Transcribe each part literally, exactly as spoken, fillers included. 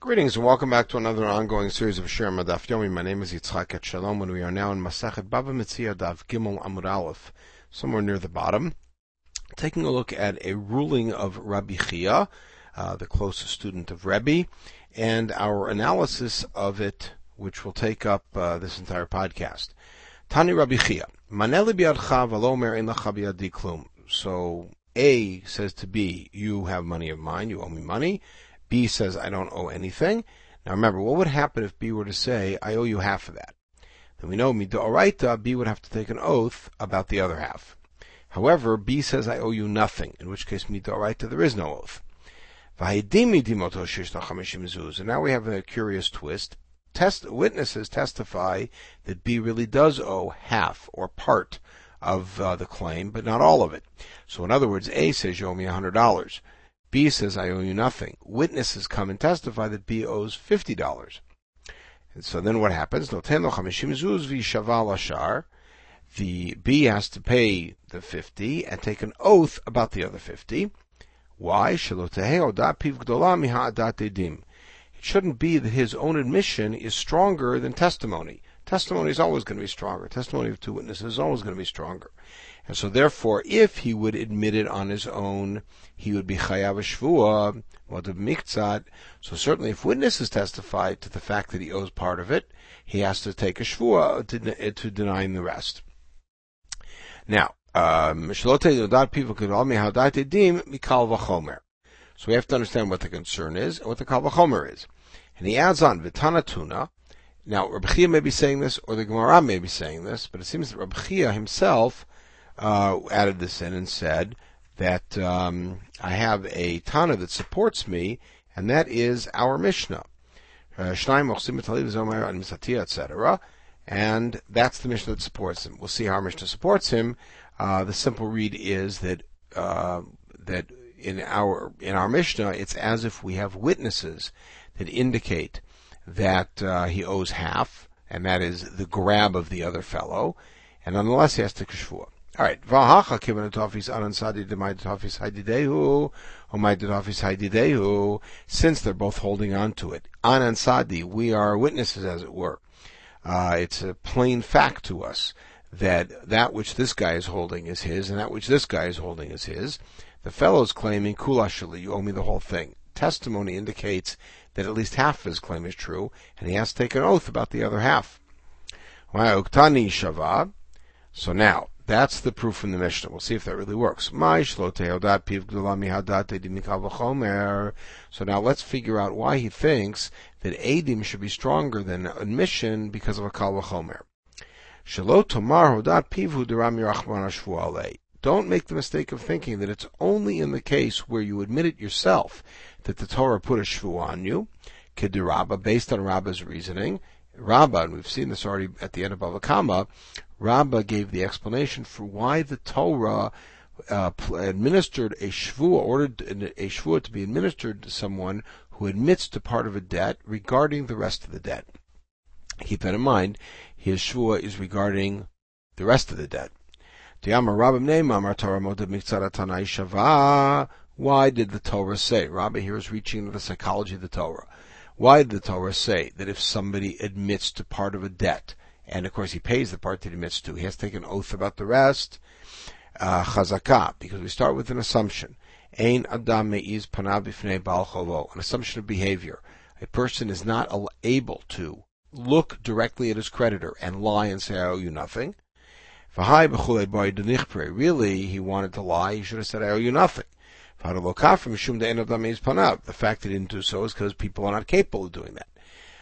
Greetings and welcome back to another ongoing series of Shir Madaf Yomi. My name is Yitzchak at Shalom, and we are now in Masachet Bava Metzia Daf Gimel Amud Aleph, somewhere near the bottom, taking a look at a ruling of Rabbi Chia, uh, the closest student of Rebbe, and our analysis of it, which will take up uh, this entire podcast. Tani Rabbi Chia, Maneli biadcha v'lo mer ein lecha biyadi klum. So A says to B, you have money of mine, you owe me money. B says, I don't owe anything. Now remember, what would happen if B were to say, I owe you half of that? Then we know, midoraita, B would have to take an oath about the other half. However, B says, I owe you nothing, in which case, midoraita, there is no oath. And now we have a curious twist. Test, witnesses testify that B really does owe half or part of uh, the claim, but not all of it. So in other words, A says, you owe me one hundred dollars. B says, I owe you nothing. Witnesses come and testify that B owes fifty dollars. And so then what happens? The B has to pay the fifty and take an oath about the other fifty. Why? It shouldn't be that his own admission is stronger than testimony. Testimony is always going to be stronger. Testimony of two witnesses is always going to be stronger. And so therefore, if he would admit it on his own, he would be chayav shvuah, modav miktzat. So certainly if witnesses testify to the fact that he owes part of it, he has to take a shvuah to, to denying the rest. Now, um, so we have to understand what the concern is and what the kal v'chomer is. And he adds on, v'tanatuna. Now, Rabbi Chia may be saying this, or the Gemara may be saying this, but it seems that Rabbi Chia himself uh, added this in and said that um, I have a Tana that supports me, and that is our Mishnah. et cetera. And that's the Mishnah that supports him. We'll see how our Mishnah supports him. Uh, the simple read is that uh, that in our in our Mishnah, it's as if we have witnesses that indicate that uh, he owes half, and that is the grab of the other fellow, and nonetheless he has to kashvua. All right, v'hacha kivanatofis anansadi demaidotofis haididehu, omaidotofis haididehu. Since they're both holding on to it, anansadi, we are witnesses, as it were. Uh, it's a plain fact to us that that which this guy is holding is his, and that which this guy is holding is his. The fellow's claiming kulashali, you owe me the whole thing. Testimony indicates that at least half of his claim is true, and he has to take an oath about the other half. So now, that's the proof from the Mishnah. We'll see if that really works. So now let's figure out why he thinks that Eidim should be stronger than admission because of a kal v'chomer. Don't make the mistake of thinking that it's only in the case where you admit it yourself that the Torah put a shvu on you, Kid Rabbah, based on Rabbah's reasoning. Rabbah, and we've seen this already at the end of Bava Kama, Rabbah gave the explanation for why the Torah uh, administered a shvu, ordered a shvu to be administered to someone who admits to part of a debt regarding the rest of the debt. Keep that in mind. His shvu is regarding the rest of the debt. Why did the Torah say? Rabbah here is reaching into the psychology of the Torah. Why did the Torah say that if somebody admits to part of a debt, and of course he pays the part that he admits to, he has to take an oath about the rest? Uh, chazakah, because we start with an assumption. Ein adam meiz panav b'fnei bal chovo, an assumption of behavior. A person is not able to look directly at his creditor and lie and say, I owe you nothing. Really, he wanted to lie. He should have said, I owe you nothing. The fact that he didn't do so is because people are not capable of doing that.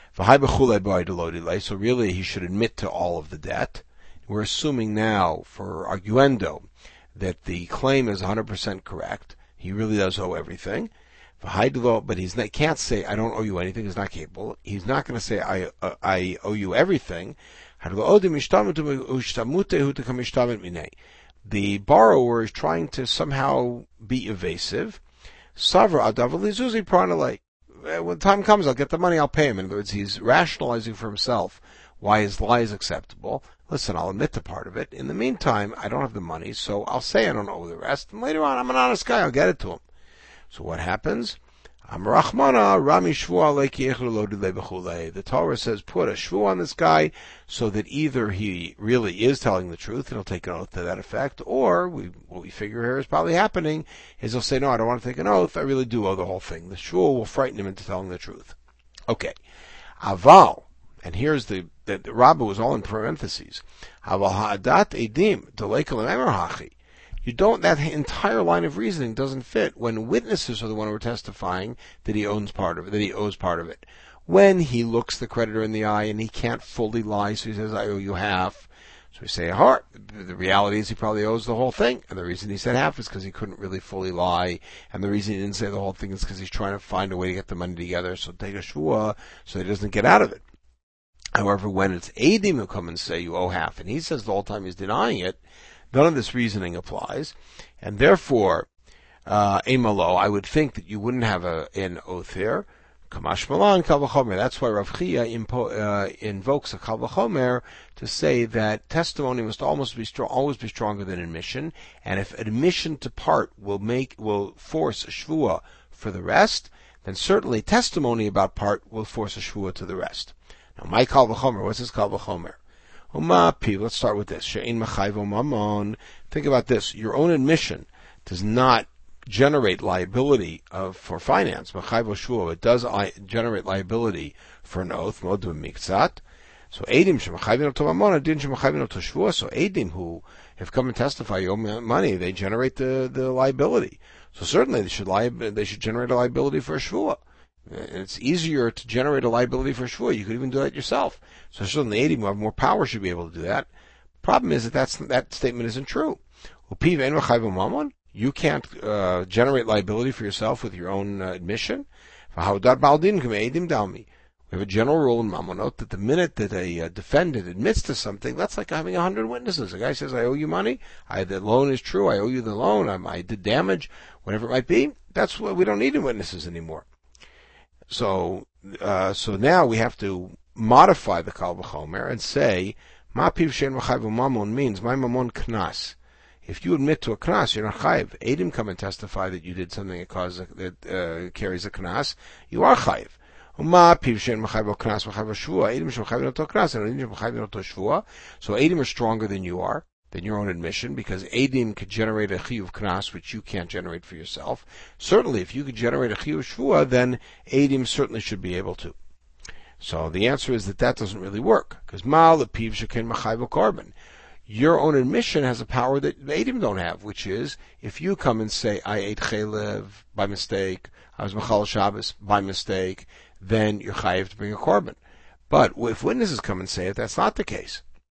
So really, he should admit to all of the debt. We're assuming now, for arguendo, that the claim is one hundred percent correct. He really does owe everything. But he can't say, I don't owe you anything. He's not capable. He's not going to say, I, uh, I owe you everything. The borrower is trying to somehow be evasive. When the time comes, I'll get the money, I'll pay him. In other words, he's rationalizing for himself why his lie is acceptable. Listen, I'll admit to part of it. In the meantime, I don't have the money, so I'll say I don't owe the rest. And later on, I'm an honest guy, I'll get it to him. So what happens? Amrachmana Rami Shvua Leki Echlu Lo Dilei B'chulei. The Torah says put a shvu on this guy so that either he really is telling the truth and he'll take an oath to that effect, or we, what we figure here is probably happening is he'll say, no, I don't want to take an oath, I really do owe the whole thing. The shvu will frighten him into telling the truth. Okay. Aval, and here's the, the, the Rabbah was all in parentheses. Aval ha'adat edim delei kol emer hachi. You don't, that entire line of reasoning doesn't fit when witnesses are the one who are testifying that he owns part of it, that he owes part of it. When he looks the creditor in the eye and he can't fully lie, so he says, I owe you half. So we say, heart. The reality is he probably owes the whole thing. And the reason he said half is because he couldn't really fully lie. And the reason he didn't say the whole thing is because he's trying to find a way to get the money together. So take a shvua so he doesn't get out of it. However, when it's Eidim who come and say you owe half, and he says the whole time he's denying it, none of this reasoning applies, and therefore, uh, Emalo, I would think that you wouldn't have a, an oath here. Kamash Malan Kal V'chomer. That's why Rav Chia impo, uh, invokes a Kal V'chomer to say that testimony must almost be strong, always be stronger than admission, and if admission to part will make will force a shvua for the rest, then certainly testimony about part will force a shvua to the rest. Now, my Kal V'chomer, what's this Kal V'chomer? Let's start with this. Think about this. Your own admission does not generate liability of, for finance. It does generate liability for an oath. So Eidim So Eidim who have come and testify you owe money, they generate the, the liability. So certainly they should li- they should generate a liability for a shvua. It's easier to generate a liability for a shvua. You could even do that yourself. So certainly Eidim who have more power should be able to do that. Problem is that that's, that statement isn't true. You can't uh, generate liability for yourself with your own uh, admission. We have a general rule in Mamonot that the minute that a uh, defendant admits to something, that's like having a hundred witnesses. A guy says, I owe you money, I, the loan is true, I owe you the loan, I, I did damage, whatever it might be. That's what we don't need witnesses anymore. So, uh, so now we have to modify the Kal V'chomer and say, Ma piv shein v'chayv mamon means my mamon knas. If you admit to a knas, you're not chayv. Eidim come and testify that you did something that causes that uh, carries a knas. You are chayv. Ma piv shein v'chayv knas v'chayv shvua. Eidim shv'chayv noto knas and eidim shv'chayv noto shvua. So eidim are stronger than you are, than your own admission, because eidim could generate a chiyuv knas which you can't generate for yourself. Certainly, if you could generate a chiyuv shvua, then eidim certainly should be able to. So the answer is that that doesn't really work, because mal lepiv sheken machayv korban. Your own admission has a power that Eidim don't have, which is, if you come and say, I ate chaylev by mistake, I was machal Shabbos by mistake, then you're chayiv to bring a korban. But if witnesses come and say it, that's not the case.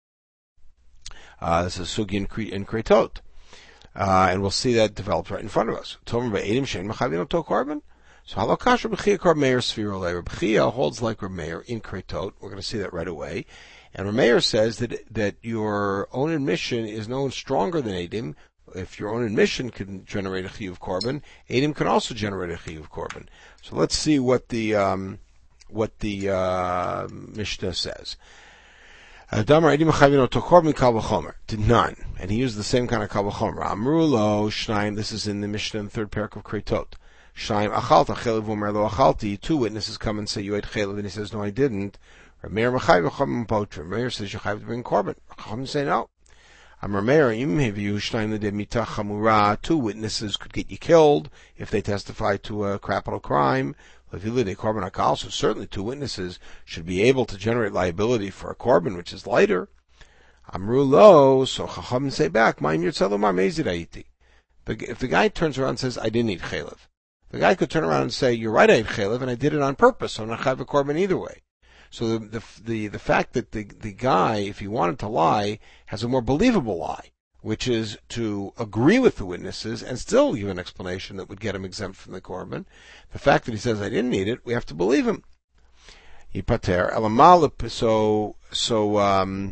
Uh, this is sugi in, in Kretot. Uh, and we'll see that developed right in front of us. Tomer Eidim shein machayv to korban. So halakash Reb Chia Kar Meir Sfirolei. Reb Chia holds like Reb Meir in Kretot. We're going to see that right away. And Reb Meir says that that your own admission is known stronger than Eidim. If your own admission can generate a chiyuv korban, Eidim can also generate a chiyuv korban. So let's see what the um, what the uh, Mishnah says. Damar Eidim chayvin oto korban kal v'chomer. Did none, and he used the same kind of kal v'chomer. Amru lo shnaim. This is in the Mishnah in the third parak of Kretot. Shnaim achalta chelev umer lo achalti. Two witnesses come and say you ate chelev, and he says no, I didn't. Rameir Machayv Chacham Potra. Rameir says you have to bring korban. Chacham say no. I'm Rameir Im Heviu Shnayim L'Dei Mita Chamura. Two witnesses could get you killed if they testify to a capital crime. L'Vili De Korban Akal. So certainly two witnesses should be able to generate liability for a korban which is lighter. Amru Lo. So Chacham say back. Ma'im Yirtzalomar Meizid Aiti. If the guy turns around and says I didn't eat chaylev, the guy could turn around and say you're right, I ate chaylev and I did it on purpose. So I'm not chayv a korban either way. So the, the the the fact that the the guy, if he wanted to lie, has a more believable lie, which is to agree with the witnesses and still give an explanation that would get him exempt from the korban. The fact that he says I didn't eat it, we have to believe him. Yipater elamal. So so um.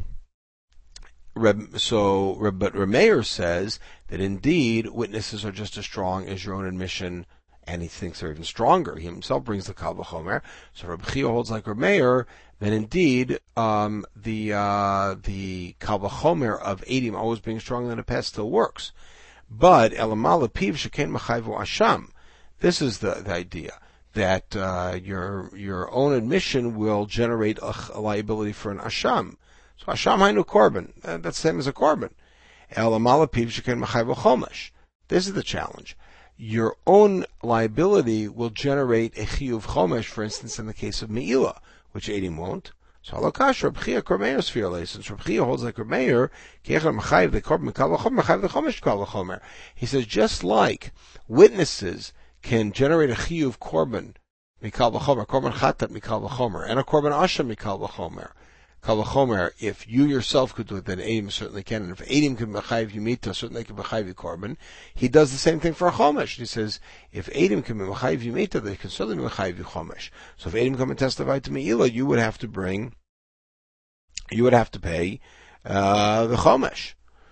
So, but Rameir says that indeed witnesses are just as strong as your own admission. And he thinks they're even stronger. He himself brings the Kal V'chomer. So Reb Chia holds like Rameir, then indeed um, the uh, the Kal V'chomer of Eidim always being stronger than a pest still works. But Elamal Piv Sheken Machayvu Asham. This is the, the idea that uh, your your own admission will generate a, a liability for an asham. So asham hainu korban. Uh, that's the same as a korban. El amalapiv sheken machayv chomesh. This is the challenge. Your own liability will generate a chiyuv chomesh, for instance, in the case of meila, which Eidim won't. So halachash Reb Chia Kormeir Sfirle. Since Reb Chia holds like Kormeir, kiechad machayv the korban mikal v'chomer, machayv the chomesh mikal v'chomer. He says just like witnesses can generate a chiyuv korban mikal v'chomer, korban chatat mikal v'chomer, and a korban asham mikal v'chomer. Kal v'chomer, if you yourself could do it, then Eidim certainly can. And if Eidim can mechayiv you mita, certainly can mechayiv you korban. He does the same thing for a chomesh. He says, if Eidim can mechayiv you mita, they can certainly mechayiv you chomesh. So if Eidim come and testify to meila, you would have to bring, you would have to pay uh, the chomesh.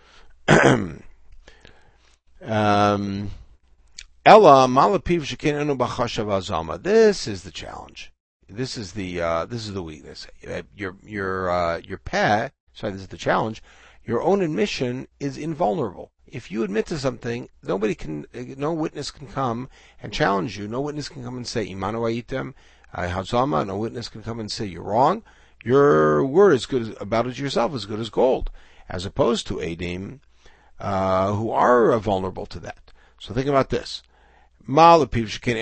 um, Ella malapiv shekin enu b'chashav azama. This is the challenge. This is the uh, this is the weakness. Your your uh, your pet. Sorry, this is the challenge. Your own admission is invulnerable. If you admit to something, nobody can, no witness can come and challenge you. No witness can come and say imanu ayitem hazama. No witness can come and say you're wrong. Your word is good about it yourself is good as gold, as opposed to Eidim uh, who are uh, vulnerable to that. So think about this. After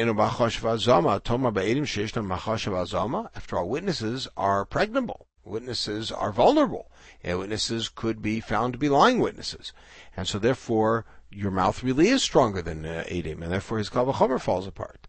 all, witnesses are pregnable. Witnesses are vulnerable. And witnesses could be found to be lying witnesses. And so therefore, your mouth really is stronger than uh, Eidim, and therefore his kal v'chomer falls apart.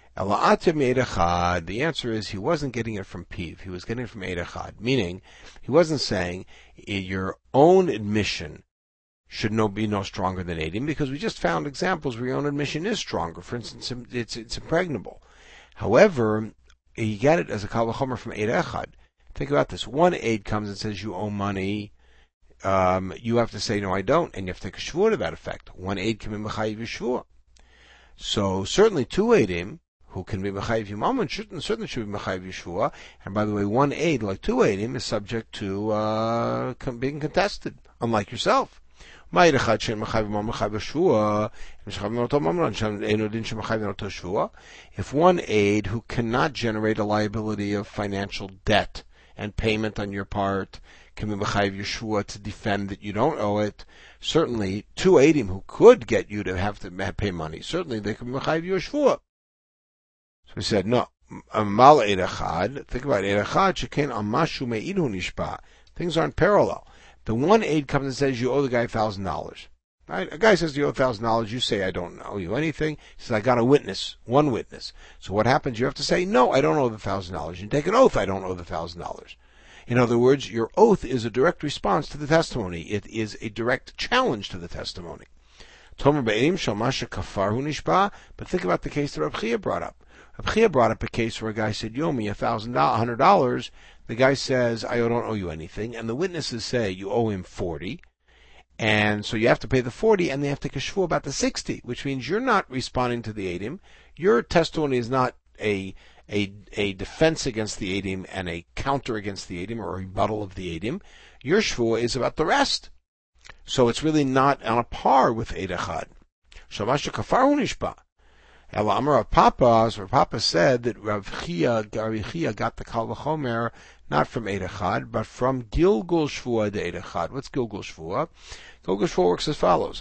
The answer is he wasn't getting it from Piv. He was getting it from Eid Echad. Meaning, he wasn't saying your own admission should no be no stronger than Eidim, because we just found examples where your own admission is stronger. For instance, it's it's impregnable. However, you get it as a kal v'chomer from Eid Echad. Think about this. One Eid comes and says you owe money. Um, you have to say no, I don't, and you have to take a shvua to that effect. One Eid can be mechayiv shvua. So certainly two Eidim who can be mechayiv yimam should certainly should be mechayiv shvua. And by the way, one Eid like two Eidim is subject to uh, being contested, unlike yourself. If one aid who cannot generate a liability of financial debt and payment on your part can be mechayiv yeshua to defend that you don't owe it, certainly two aidim who could get you to have to pay money, certainly they can be mechayiv yeshua. So we said no. Amal eid echad. Think about eid echad. Sheken amashu me'idu nishba. Things aren't parallel. The one aid comes and says you owe the guy a thousand dollars. Right? A guy says you owe a thousand dollars. You say I don't owe you anything. He says I got a witness, one witness. So what happens? You have to say no, I don't owe the thousand dollars. You take an oath. I don't owe the thousand dollars. In other words, your oath is a direct response to the testimony. It is a direct challenge to the testimony. Tomer be'edim shalmasha kafarhu nishba. But think about the case that Reb Chia brought up. Reb Chia brought up a case where a guy said you owe me a thousand dollars, hundred dollars. The guy says, I don't owe you anything, and the witnesses say you owe him forty, and so you have to pay the forty, and they have to take a shvua about the sixty, which means you're not responding to the Eidim. Your testimony is not a a a defense against the Eidim and a counter against the Eidim or a rebuttal of the Eidim. Your shvua is about the rest. So it's really not on a par with Eid Echad. Shamash kafaru nishba. Ela Amar Rav Papa, so Rav Papa said that Rav Chia, Rav Chia got the kal v'chomer not from Eid Echad, but from Gilgul Shvua to Eid Echad. What's Gilgul Shvua? Gilgul Shvua works as follows.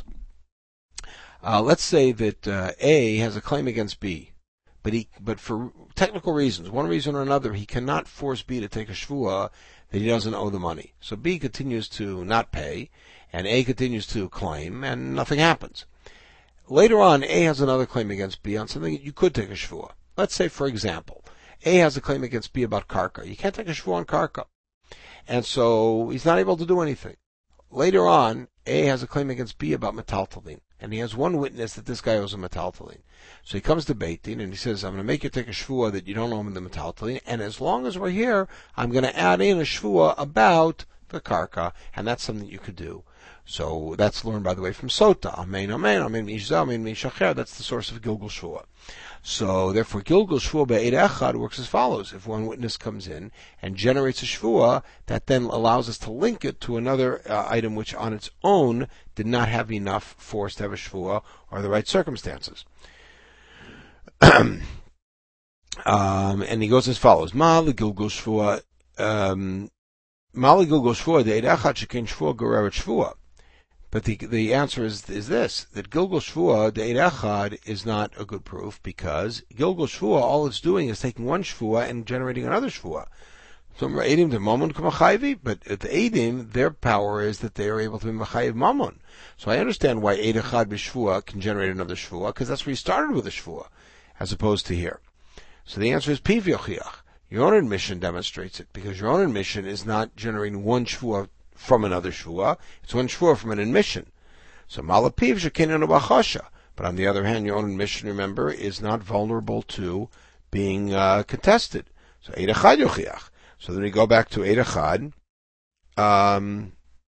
Uh, let's say that uh, A has a claim against B, but he, but for technical reasons, one reason or another, he cannot force B to take a shvua that he doesn't owe the money. So B continues to not pay, and A continues to claim, and nothing happens. Later on, A has another claim against B on something that you could take a shvua. Let's say, for example, A has a claim against B about karka. You can't take a shvua on karka. And so he's not able to do anything. Later on, A has a claim against B about metaltalin. And he has one witness that this guy owes him metaltalin. So he comes to Beit Din and he says, I'm going to make you take a shvua that you don't owe him the metaltalin. And as long as we're here, I'm going to add in a shvua about the karka. And that's something you could do. So that's learned, by the way, from Sota. Amen, amen, amen, mishzah, amen, mishacher. That's the source of Gilgul Shvua. So therefore, Gilgul Shvua be'eid echad works as follows. If one witness comes in and generates a shvua, that then allows us to link it to another uh, item which on its own did not have enough force to have a shvua or the right circumstances. Um, and he goes as follows: Ma legilgul shvua, um, ma legilgul shvua de echad shekin shvua goreret shvua. But the the answer is is this: that Gilgul Shvua de Echad is not a good proof, because Gilgul Shvua, all it's doing is taking one Shvua and generating another Shvua. So Eidim de Mammon Kamachayvi, but the Eidim, their power is that they are able to be Machayiv Mammon. So I understand why Eid Echad b'Shvua can generate another Shvua, because that's where he started with a Shvua, as opposed to here. So the answer is Piv Yochiach. Your own admission demonstrates it, because your own admission is not generating one Shvua from another Shvua, it's one Shvua from an admission. So Malapiv Shekinanu Bachasha. But on the other hand, your own admission, remember, is not vulnerable to being uh, contested. So Eid Echad Yochiach. So then we go back to Eid Echad. Um,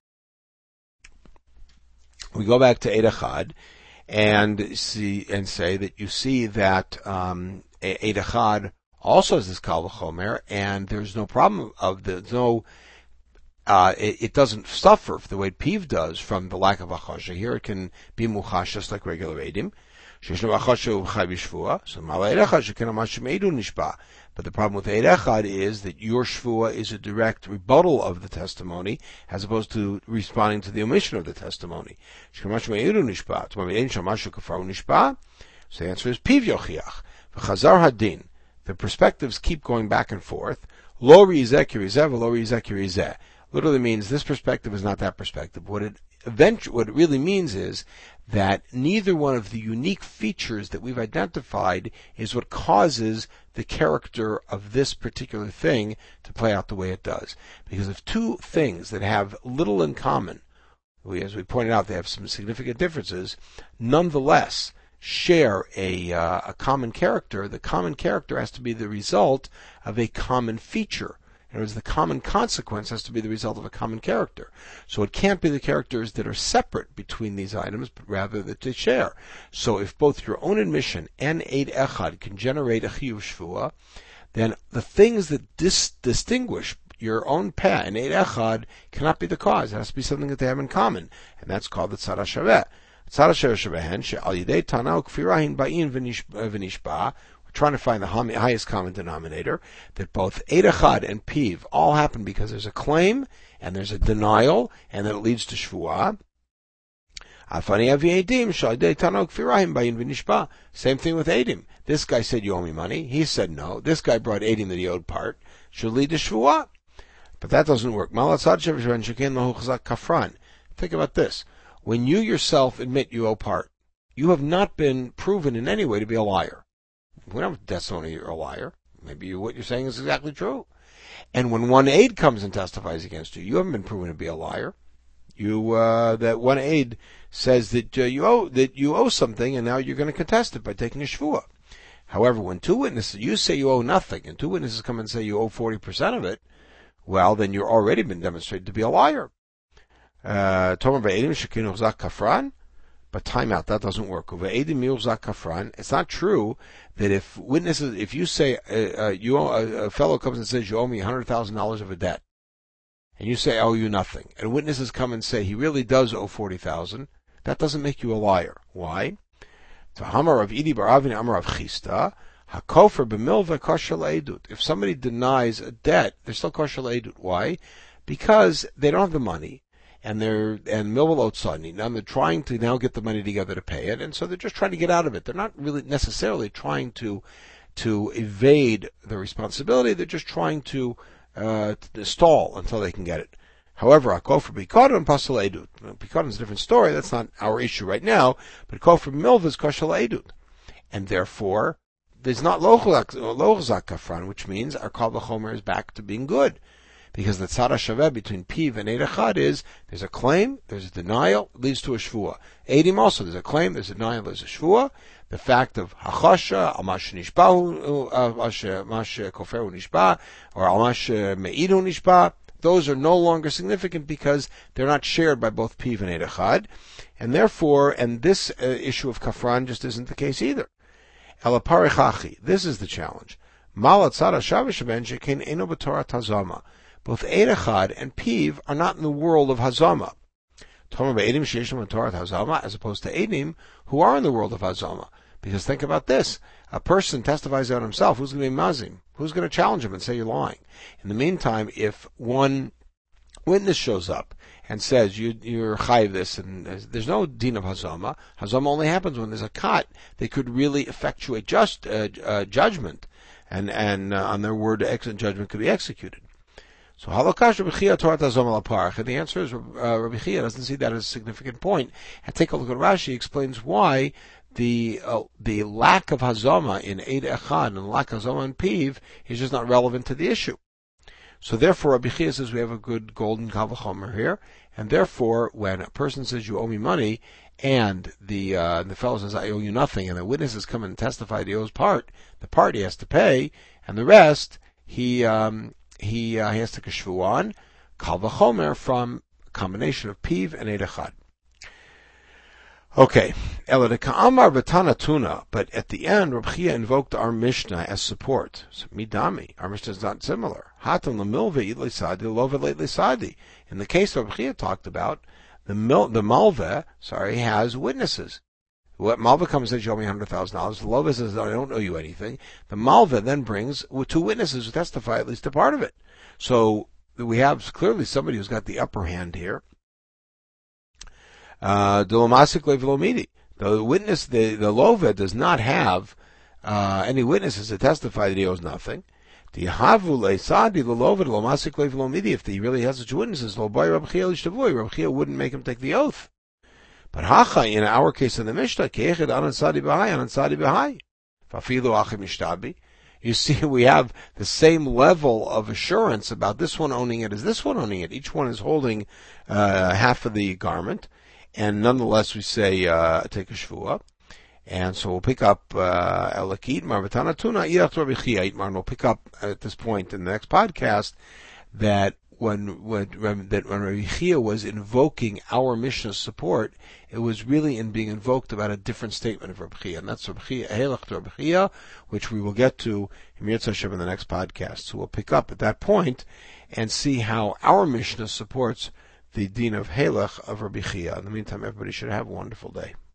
we go back to Eid Echad and see and say that you see that um, Eid Echad also has this Kal V'chomer, and there's no problem of the no. Uh, it, it doesn't suffer the way Piv does from the lack of achasha. Here it can be muchash just like regular edim. But the problem with Eid Echad is that your shvua is a direct rebuttal of the testimony, as opposed to responding to the omission of the testimony. So the answer is Piv Yochiach. V'chazar hadin. The perspectives keep going back and forth. Lo rizeh kirizeh v'lo rizeh kirizeh. Literally means this perspective is not that perspective. What it eventually, what it really means is that neither one of the unique features that we've identified is what causes the character of this particular thing to play out the way it does. Because if two things that have little in common, we, as we pointed out, they have some significant differences, nonetheless share a, uh, a common character, the common character has to be the result of a common feature. In other words, the common consequence has to be the result of a common character. So it can't be the characters that are separate between these items, but rather that they share. So if both your own admission and Eid Echad can generate a Chiyuv Shvua, then the things that dis- distinguish your own peh and Eid Echad cannot be the cause. It has to be something that they have in common, and that's called the Tzad HaShaveh. Tzad HaShaveh shebehen she'al yidei tanah ukfirahin ba'in v'nishba. Trying to find the highest common denominator, that both Eid Echad and Piv all happen because there's a claim and there's a denial, and that it leads to Shvuah. Same thing with Eidim. This guy said, you owe me money. He said no. This guy brought Eidim that he owed part. Should lead to Shvuah. But that doesn't work. Think about this. When you yourself admit you owe part, you have not been proven in any way to be a liar. We don't have testimony you're a liar. Maybe you, what you're saying is exactly true. And when one aide comes and testifies against you, you haven't been proven to be a liar. You uh, that one aide says that uh, you owe that you owe something, and now you're going to contest it by taking a shvuah. However, when two witnesses, you say you owe nothing, and two witnesses come and say you owe forty percent of it, well, then you're already been demonstrated to be a liar. Uh, But time out, that doesn't work. It's not true that if witnesses, if you say, uh, uh, you owe, a, a fellow comes and says you owe me one hundred thousand dollars of a debt, and you say I owe you nothing, and witnesses come and say he really does owe forty thousand dollars, that doesn't make you a liar. Why? If somebody denies a debt, they're still kosher le'edut. Why? Because they don't have the money. And they're and milval otzani. Now they're trying to now get the money together to pay it, and so they're just trying to get out of it. They're not really necessarily trying to to evade the responsibility. They're just trying to, uh, to stall until they can get it. However, a kofer b'kodon and pasal edut. B'kodon is a different story. That's not our issue right now. But kofer milva is kosher edut, and therefore there's not lochzak kafran, which means our kal v'chomer is back to being good. Because the tzad HaShaveh between Piv and Eid Echad is, there's a claim, there's a denial, it leads to a shvuah. Eidim also, there's a claim, there's a denial, there's a shvuah. The fact of hachasha, almash nishbahu, almash koferu nishba, or almash me'idu nishba, those are no longer significant because they're not shared by both Piv and Eid Echad. And therefore, and this uh, issue of kafran just isn't the case either. Elaparichachi, this is the challenge. Malat tzad HaShaveh sheben shekein eno b'torah tazama. Both Eid Echad and Piv are not in the world of Hazama. As opposed to Eidim, who are in the world of Hazama. Because think about this. A person testifies on himself. Who's going to be mazim? Who's going to challenge him and say you're lying? In the meantime, if one witness shows up and says you, you're chayiv this, and there's no din of hazama. Hazama only happens when there's a kat that could really effectuate just uh, uh, judgment, and and uh, on their word, excellent judgment could be executed. So halokash Rabbi Chia Torah hazama laparach, and the answer is uh, Rabbi Chia doesn't see that as a significant point. And take a look at Rashi. He explains why the uh, the lack of hazama in Eid Echad and the lack of hazama in Piv is just not relevant to the issue. So therefore, Rabbi Chia says we have a good golden kal v'chomer here, and therefore, when a person says you owe me money, and the uh, the fellow says I owe you nothing, and the witnesses come in and testify that he owes part, the part he has to pay, and the rest he um, he, uh, he has to kashvu on kal v'chomer from a combination of Piv and Eid Echad. Okay, Eladika Amar Batana Tuna, but at the end, Rabbi Chia invoked our Mishnah as support. So, midami, our Mishnah is not similar. Hatan lemilve idlisadi love leitlisadi. In the case Rabbi Chia talked about, the mil, the malve, sorry, has witnesses. What malve comes and says, you owe me one hundred thousand dollars. The love says, I don't owe you anything. The malve then brings two witnesses who testify at least a part of it. So, we have clearly somebody who's got the upper hand here. Uh, the witness, the, the Lova does not have uh, any witnesses to testify that he owes nothing. If he really has such witnesses, Rabbi Chia wouldn't make him take the oath. But Hacha, in our case in the Mishnah, you see, we have the same level of assurance about this one owning it as this one owning it. Each one is holding uh, half of the garment. And nonetheless, we say uh, take a shvuah, and so we'll pick up Elakit Marvatana Tuna Irach Rabbi Chia Itmar. We'll pick up at this point in the next podcast that when when that when Rabbi Chia was invoking our Mishnah's support, it was really in being invoked about a different statement of Rabbi Chia, and that's Rabbi Chia Helach to Rabbi Chia, which we will get to in Yirtzeh Hashem in the next podcast. So we'll pick up at that point and see how our Mishnah supports the din of Helach of Rabbi Chia. In the meantime, everybody should have a wonderful day.